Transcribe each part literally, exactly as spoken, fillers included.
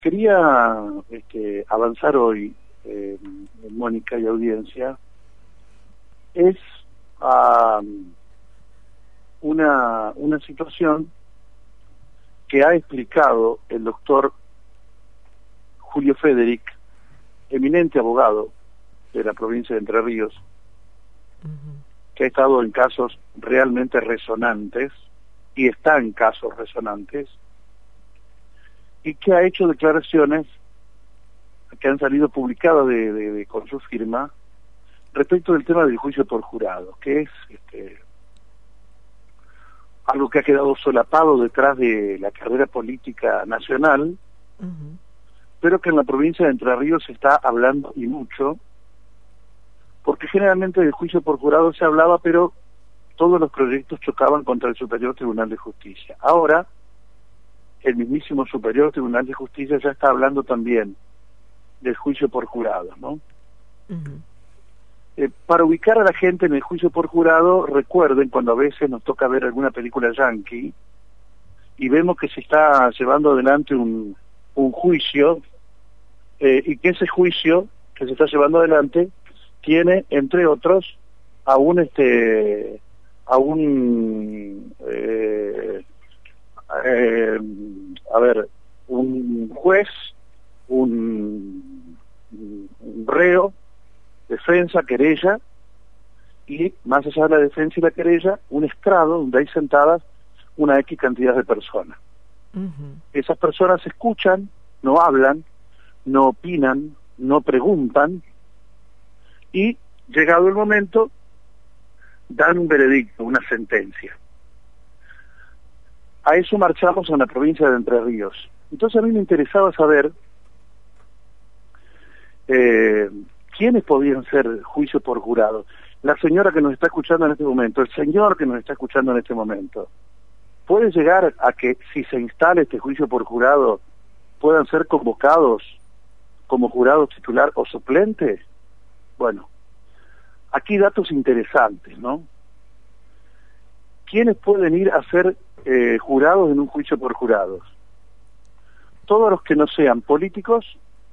Quería este, avanzar hoy, eh, Mónica y audiencia, es uh, una, una situación que ha explicado el doctor Julio Federic, eminente abogado de la provincia de Entre Ríos, uh-huh. que ha estado en casos realmente resonantes, y está en casos resonantes, y que ha hecho declaraciones que han salido publicadas de, de, de, con su firma respecto del tema del juicio por jurado, que es este, algo que ha quedado solapado detrás de la carrera política nacional, uh-huh. pero que en la provincia de Entre Ríos se está hablando y mucho, porque generalmente del juicio por jurado se hablaba, pero todos los proyectos chocaban contra el Superior Tribunal de Justicia. Ahora, el mismísimo Superior Tribunal de Justicia ya está hablando también del juicio por jurado, ¿no? Uh-huh. Eh, para ubicar a la gente en el juicio por jurado, recuerden cuando a veces nos toca ver alguna película yankee y vemos que se está llevando adelante un, un juicio eh, y que ese juicio que se está llevando adelante tiene, entre otros, a un este a un eh, eh, a ver un juez, un, un reo, defensa, querella, y más allá de la defensa y la querella, un estrado donde hay sentadas una X cantidad de personas. Uh-huh. Esas personas escuchan, no hablan, no opinan, no preguntan, y llegado el momento dan un veredicto, una sentencia. A eso marchamos en la provincia de Entre Ríos. Entonces a mí me interesaba saber eh, quiénes podían ser juicio por jurado. La señora que nos está escuchando en este momento, el señor que nos está escuchando en este momento, ¿puede llegar a que si se instala este juicio por jurado puedan ser convocados como jurado titular o suplente? Bueno, aquí datos interesantes, ¿no? ¿Quiénes pueden ir a ser eh, jurados en un juicio por jurados? Todos los que no sean políticos,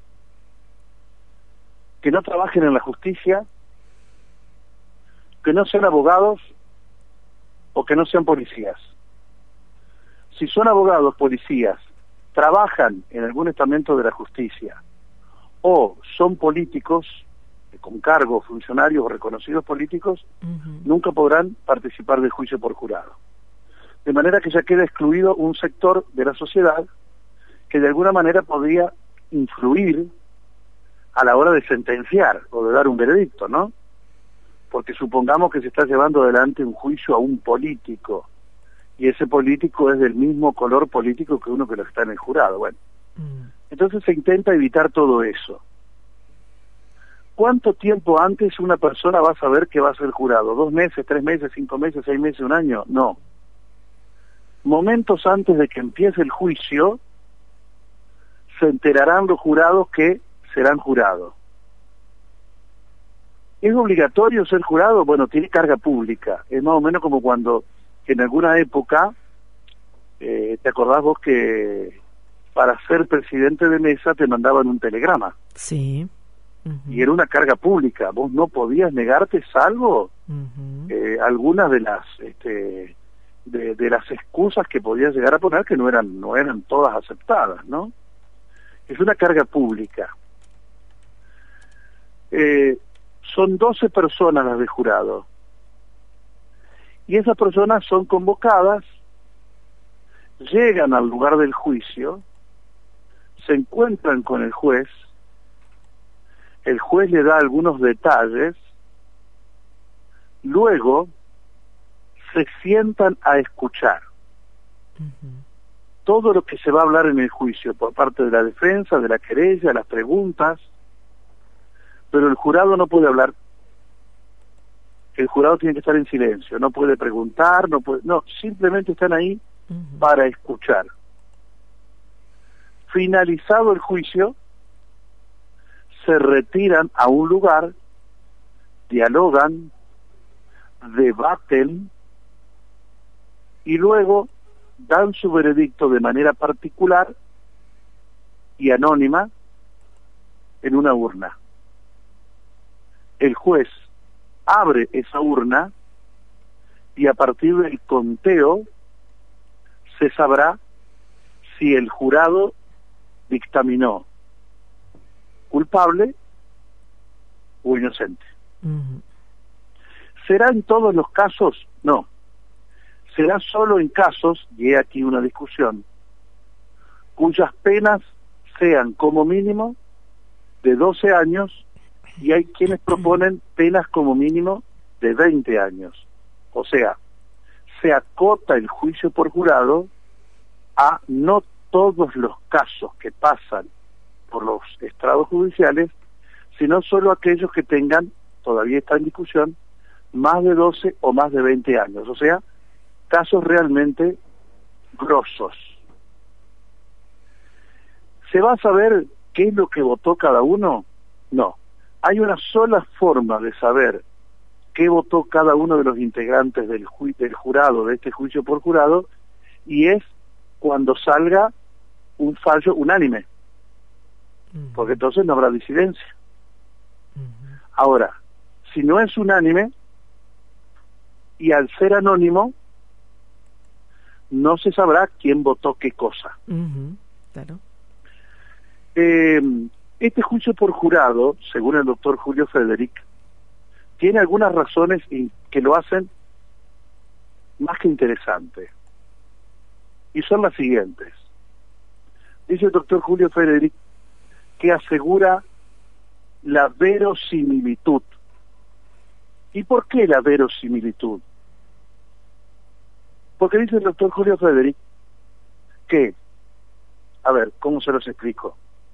que no trabajen en la justicia, que no sean abogados o que no sean policías. Si son abogados, policías, trabajan en algún estamento de la justicia o son políticos, con cargos, funcionarios o reconocidos políticos, uh-huh. nunca podrán participar del juicio por jurado. De manera que ya queda excluido un sector de la sociedad que de alguna manera podría influir a la hora de sentenciar o de dar un veredicto, ¿no? Porque supongamos que se está llevando adelante un juicio a un político y ese político es del mismo color político que uno que lo está en el jurado. Bueno, uh-huh. entonces se intenta evitar todo eso. ¿Cuánto tiempo antes una persona va a saber que va a ser jurado? ¿Dos meses, tres meses, cinco meses, seis meses, un año? No. Momentos antes de que empiece el juicio, se enterarán los jurados que serán jurados. ¿Es obligatorio ser jurado? Bueno, tiene carga pública. Es más o menos como cuando en alguna época, eh, ¿te acordás vos que para ser presidente de mesa te mandaban un telegrama? Sí. Uh-huh. Y era una carga pública, vos no podías negarte salvo uh-huh. eh, algunas de las este, de, de las excusas que podías llegar a poner que no eran no eran todas aceptadas, ¿no? Es una carga pública. Eh, son doce personas las de jurado y esas personas son convocadas, llegan al lugar del juicio, se encuentran con el juez. El juez le da algunos detalles, luego se sientan a escuchar uh-huh. todo lo que se va a hablar en el juicio por parte de la defensa, de la querella, las preguntas, pero el jurado no puede hablar. El jurado tiene que estar en silencio, no puede preguntar, no puede, no, simplemente están ahí uh-huh. para escuchar. Finalizado el juicio, se retiran a un lugar, dialogan, debaten y luego dan su veredicto de manera particular y anónima en una urna. El juez abre esa urna y a partir del conteo se sabrá si el jurado dictaminó culpable o inocente. Uh-huh. ¿Será en todos los casos? No. Será solo en casos, y he aquí una discusión, cuyas penas sean como mínimo de doce años, y hay quienes proponen penas como mínimo de veinte años. O sea, se acota el juicio por jurado a no todos los casos que pasan por los estrados judiciales, sino solo aquellos que tengan, todavía está en discusión, más de doce o más de veinte años. O sea, casos realmente grosos. ¿Se va a saber qué es lo que votó cada uno? No. Hay una sola forma de saber qué votó cada uno de los integrantes del, ju- del jurado, de este juicio por jurado, y es cuando salga un fallo unánime, uh-huh. porque entonces no habrá disidencia. Uh-huh. Ahora, si no es unánime, y al ser anónimo, no se sabrá quién votó qué cosa. Uh-huh. Claro. Eh, este juicio por jurado, según el doctor Julio Frederick, tiene algunas razones que lo hacen más que interesante. Y son las siguientes. Dice el doctor Julio Frederick que asegura la verosimilitud. ¿Y por qué la verosimilitud? Porque dice el doctor Julio Frederick que, a ver, ¿cómo se los explico?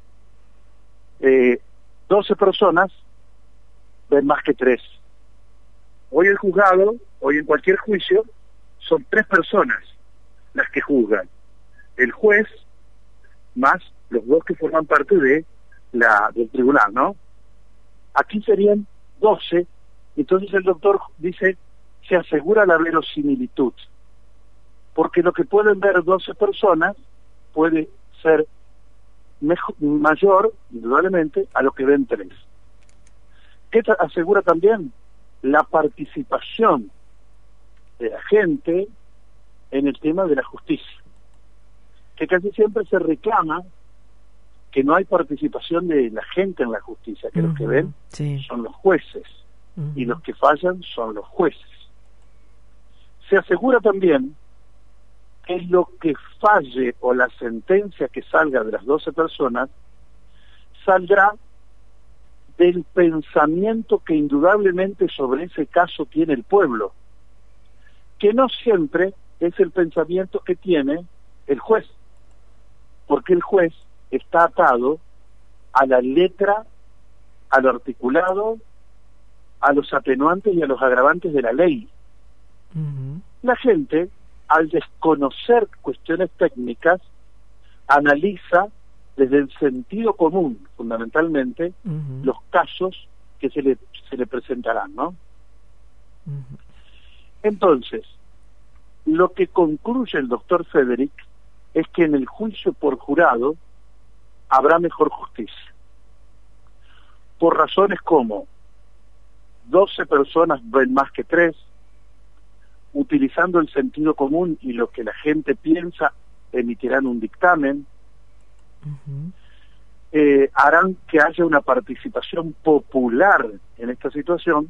Eh, doce personas ven más que tres. Hoy el juzgado, hoy en cualquier juicio, son tres personas las que juzgan. El juez más los dos que forman parte de la del tribunal, ¿no? Aquí serían doce, entonces el doctor dice, se asegura la verosimilitud, porque lo que pueden ver doce personas puede ser mejor, mayor, indudablemente, a lo que ven tres. ¿Qué asegura también? La participación de la gente en el tema de la justicia, que casi siempre se reclama que no hay participación de la gente en la justicia, que uh-huh. los que ven sí. son los jueces, uh-huh. y los que fallan son los jueces. Se asegura también que lo que falle o la sentencia que salga de las doce personas saldrá del pensamiento que indudablemente sobre ese caso tiene el pueblo, que no siempre es el pensamiento que tiene el juez, porque el juez está atado a la letra, a lo articulado, a los atenuantes y a los agravantes de la ley. Uh-huh. La gente, al desconocer cuestiones técnicas, analiza desde el sentido común, fundamentalmente, uh-huh. los casos que se le, se le presentarán, ¿no? Uh-huh. Entonces, lo que concluye el doctor Frederick es que en el juicio por jurado habrá mejor justicia. Por razones como doce personas ven más que tres, utilizando el sentido común y lo que la gente piensa, emitirán un dictamen, uh-huh. eh, harán que haya una participación popular en esta situación.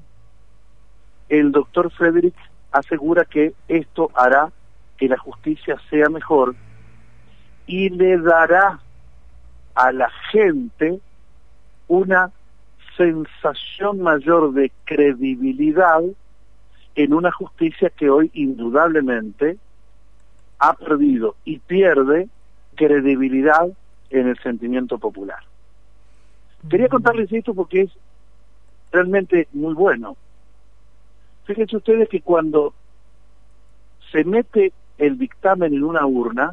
El doctor Frederick asegura que esto hará que la justicia sea mejor y le dará a la gente una sensación mayor de credibilidad en una justicia que hoy indudablemente ha perdido y pierde credibilidad en el sentimiento popular. Quería contarles esto porque es realmente muy bueno. Fíjense ustedes que cuando se mete el dictamen en una urna,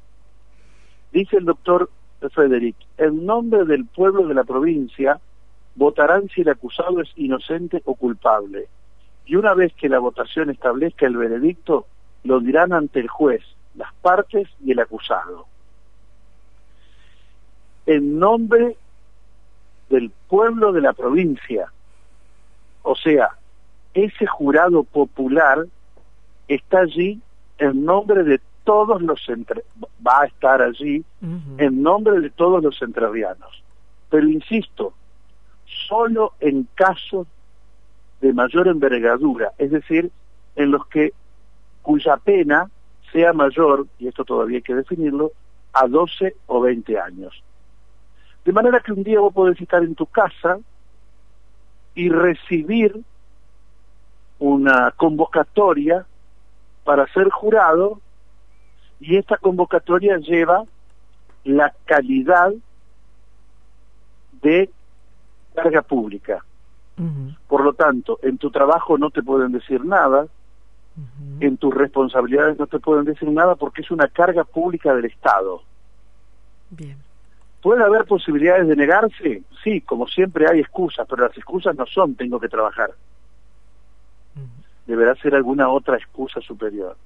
dice el doctor Frederick, en nombre del pueblo de la provincia votarán si el acusado es inocente o culpable, y una vez que la votación establezca el veredicto, lo dirán ante el juez, las partes y el acusado. en nombre del pueblo de la provincia. O sea, ese jurado popular está allí en nombre de todos los entre... va a estar allí uh-huh. en nombre de todos los entrerrianos. Pero insisto, solo en casos de mayor envergadura, es decir, en los que cuya pena sea mayor, y esto todavía hay que definirlo, a doce o veinte años. De manera que un día vos podés estar en tu casa y recibir una convocatoria para ser jurado, y esta convocatoria lleva la calidad de carga pública. Uh-huh. Por lo tanto, en tu trabajo no te pueden decir nada, uh-huh. en tus responsabilidades no te pueden decir nada, porque es una carga pública del Estado. Bien. ¿Puede haber posibilidades de negarse? Sí, como siempre hay excusas, pero las excusas no son tengo que trabajar. Uh-huh. Deberá ser alguna otra excusa superior.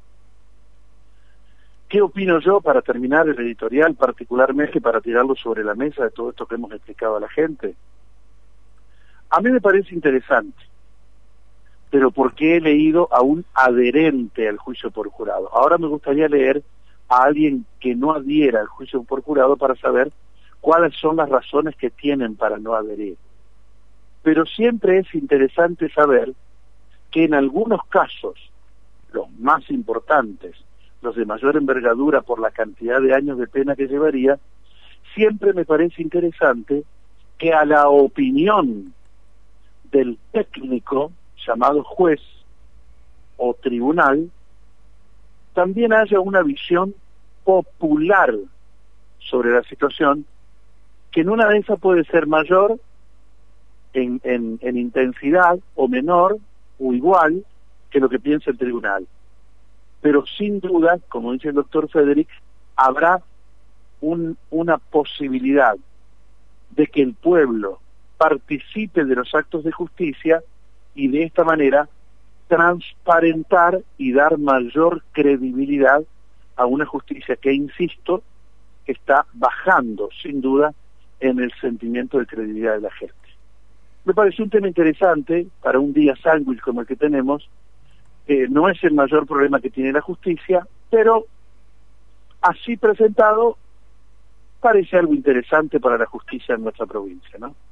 ¿Qué opino yo para terminar el editorial, particularmente para tirarlo sobre la mesa de todo esto que hemos explicado a la gente? A mí me parece interesante, pero porque he leído a un adherente al juicio por jurado. Ahora me gustaría leer a alguien que no adhiera al juicio por jurado para saber cuáles son las razones que tienen para no adherir. Pero siempre es interesante saber que en algunos casos, los más importantes, los de mayor envergadura por la cantidad de años de pena que llevaría, siempre me parece interesante que a la opinión del técnico llamado juez o tribunal también haya una visión popular sobre la situación, que en una de esas puede ser mayor en, en, en intensidad o menor o igual que lo que piensa el tribunal. Pero sin duda, como dice el doctor Federic, habrá un, una posibilidad de que el pueblo participe de los actos de justicia y de esta manera transparentar y dar mayor credibilidad a una justicia que, insisto, está bajando sin duda en el sentimiento de credibilidad de la gente. Me parece un tema interesante para un día sándwich como el que tenemos. Eh, no es el mayor problema que tiene la justicia, pero así presentado parece algo interesante para la justicia en nuestra provincia, ¿no?